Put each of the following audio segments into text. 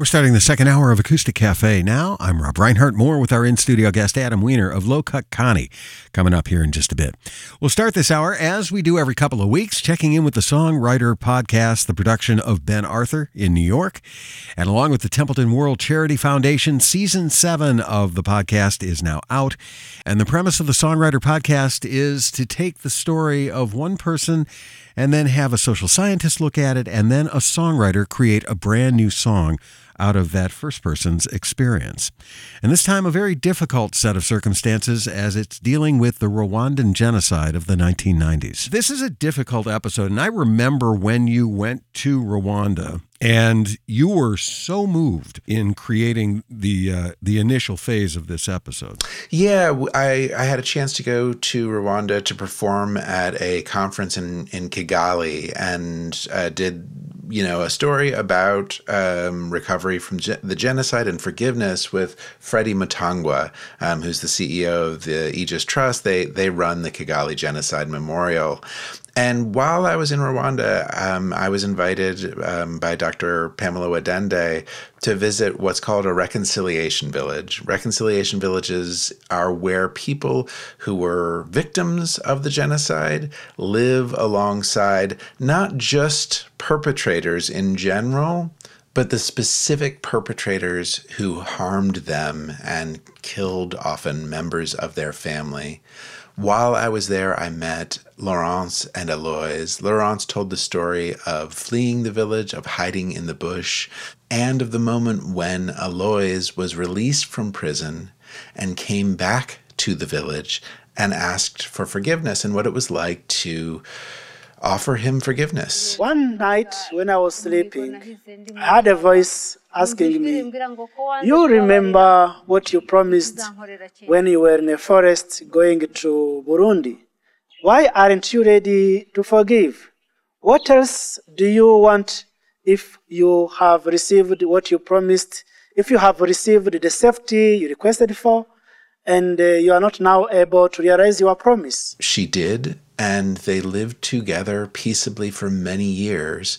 We're starting the second hour of Acoustic Cafe now. I'm Rob Reinhardt, more with our in-studio guest Adam Weiner of Low Cut Connie coming up here in just a bit. We'll start this hour, as we do every couple of weeks, checking in with the Songwriter Podcast, the production of Ben Arthur in New York. And along with the Templeton World Charity Foundation, Season 7 of the podcast is now out. And the premise of the Songwriter Podcast is to take the story of one person and then have a social scientist look at it, and then a songwriter create a brand new song out of that first person's experience. And this time, a very difficult set of circumstances as it's dealing with the Rwandan genocide of the 1990s. This is a difficult episode, and I remember when you went to Rwanda and you were so moved in creating the initial phase of this episode. Yeah, I had a chance to go to Rwanda to perform at a conference in Kigali, and did a story about recovery from the genocide and forgiveness with Freddie Mutangwa, who's the CEO of the Aegis Trust. They run the Kigali Genocide Memorial. And while I was in Rwanda, I was invited by Dr. Pamela Wadende to visit what's called a reconciliation village. Reconciliation villages are where people who were victims of the genocide live alongside not just perpetrators in general, but the specific perpetrators who harmed them and killed often members of their family. While I was there, I met Laurence and Aloys. Laurence told the story of fleeing the village, of hiding in the bush, and of the moment when Aloys was released from prison and came back to the village and asked for forgiveness and what it was like to offer him forgiveness. One night when I was sleeping, I had a voice asking me, "You remember what you promised when you were in the forest going to Burundi? Why aren't you ready to forgive? What else do you want if you have received what you promised, if you have received the safety you requested for, and you are not now able to realize your promise?" She did, and they lived together peaceably for many years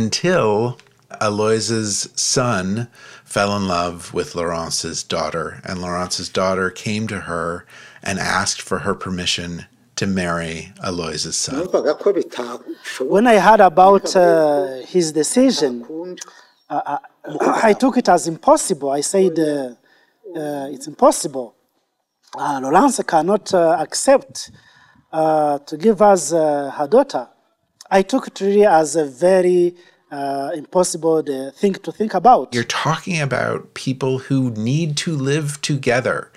until Aloys's son fell in love with Laurence's daughter, and Laurence's daughter came to her and asked for her permission to marry Aloys's son. When I heard about his decision, I took it as impossible. I said, it's impossible. Laurence cannot accept to give us her daughter. I took it really as a very impossible thing to think about. You're talking about people who need to live together.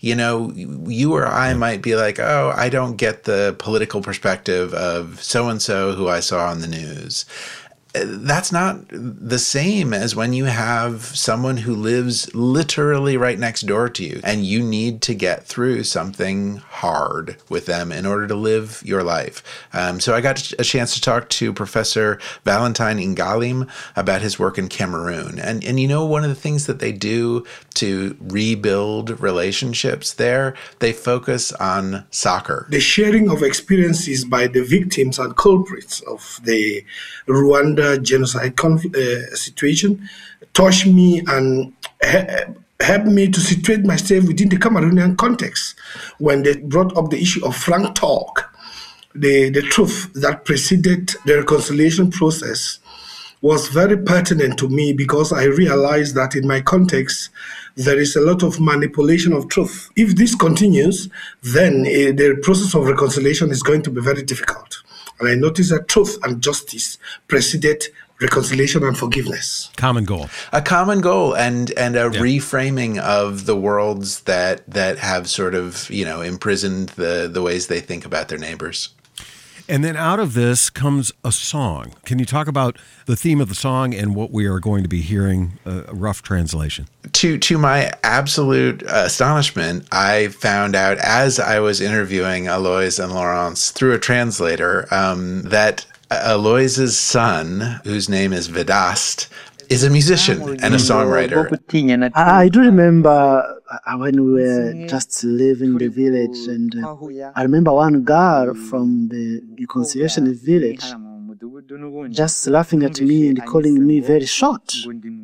You or I might be like, oh, I don't get the political perspective of so-and-so who I saw on the news. That's not the same as when you have someone who lives literally right next door to you and you need to get through something hard with them in order to live your life. So I got a chance to talk to Professor Valentine Ingalim about his work in Cameroon. And one of the things that they do to rebuild relationships there, they focus on soccer. The sharing of experiences by the victims and culprits of the Rwanda genocide situation touched me and helped me to situate myself within the Cameroonian context. When they brought up the issue of frank talk, the truth that preceded the reconciliation process was very pertinent to me, because I realized that in my context, there is a lot of manipulation of truth. If this continues, then the process of reconciliation is going to be very difficult. And I noticed that truth and justice preceded reconciliation and forgiveness. Common goal. A common goal and a reframing of the worlds that have sort of, imprisoned the ways they think about their neighbors. And then out of this comes a song. Can you talk about the theme of the song and what we are going to be hearing, a rough translation? To my absolute astonishment, I found out as I was interviewing Aloys and Laurence through a translator that Aloys's son, whose name is Vedast, is a musician and a songwriter. I do remember when we were just living in the village, and I remember one girl from the reconciliation village just laughing at me and calling me very short.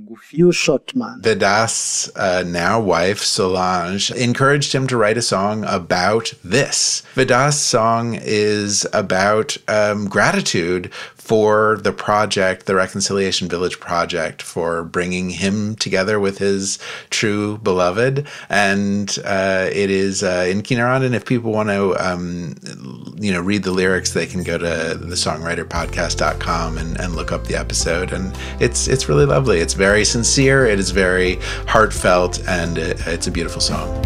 You short man. Vidas' now wife, Solange, encouraged him to write a song about this. Vidas' song is about gratitude for the project, the Reconciliation Village project, for bringing him together with his true beloved. And it is in Kinyarwanda. And if people want to, read the lyrics, they can go to thesongwriterpodcast.com and look up the episode. And it's really lovely. It's very sincere. It is very heartfelt, and it's a beautiful song.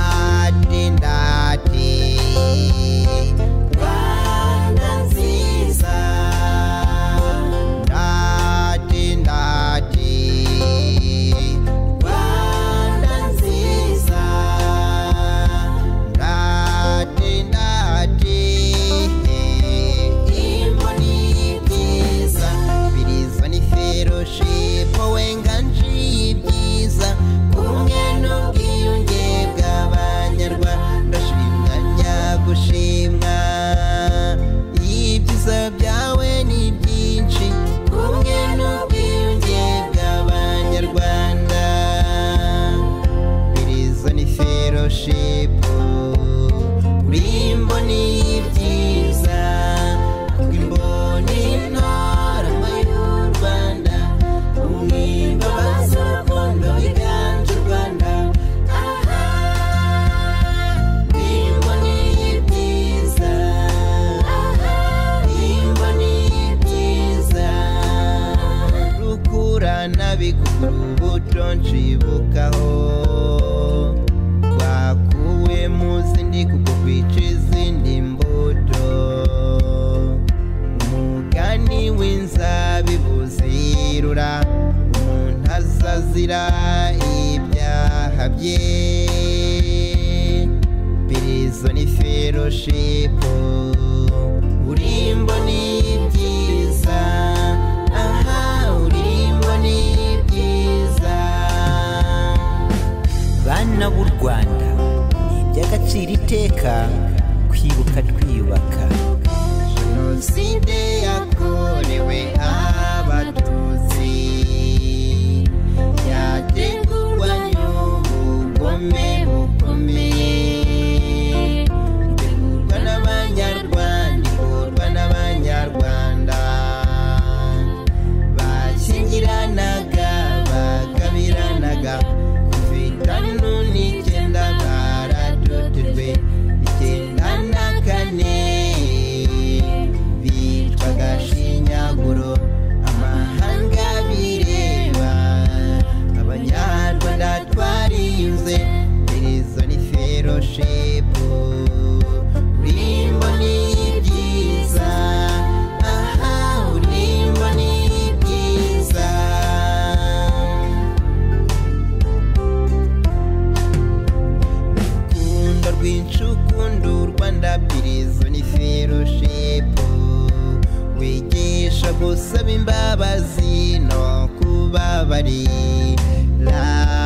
Bana b'u Rwanda, ni iby'agaciro iteka kwibuka twiyubaka. Jenoside yakorewe Abatutsi yategurwa n'ubugome bukomeye, itegurwa n'Abanyarwanda, ikorwa n'Abanyarwanda, bashyingiranaga bagabiranaga. Gusaba imbabazi no kubabarira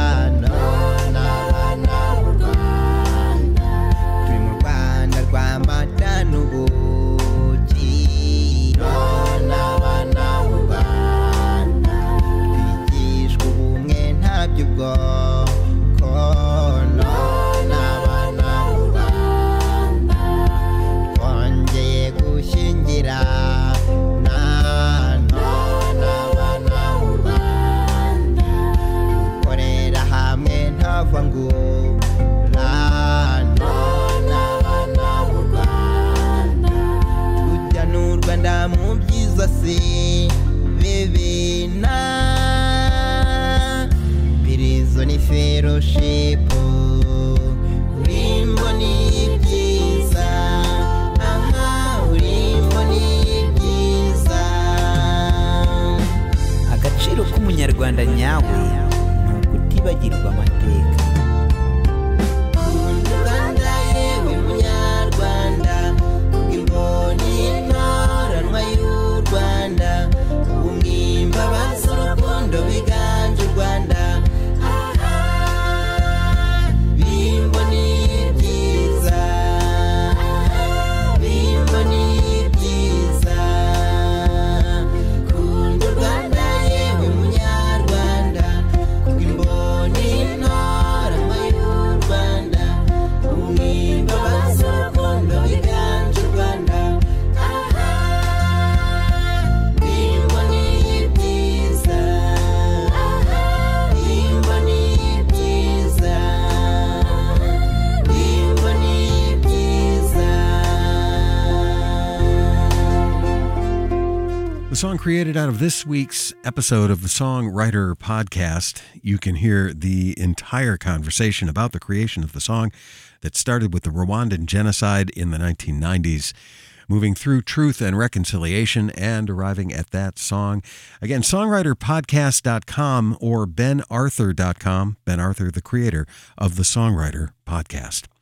n'abana b'u Rwanda, turi mu Rwanda rw'amata n'ubuki, n'abana b'u Rwanda, twigishwa ubumwe ntabyo ubwoko, n'abana b'u Rwanda, twongeye gushyingira mu byiza si bibina birizo ni fellowship urimbo ni byiza, urimbo ni byiza. Agaciro k'umunyarwanda nyawe ni ukutibagirwa amateka. Rwanda The song created out of this week's episode of the Songwriter Podcast. You can hear the entire conversation about the creation of the song that started with the Rwandan genocide in the 1990s, moving through truth and reconciliation and arriving at that song. Again, songwriterpodcast.com or benarthur.com. Ben Arthur, the creator of the Songwriter Podcast.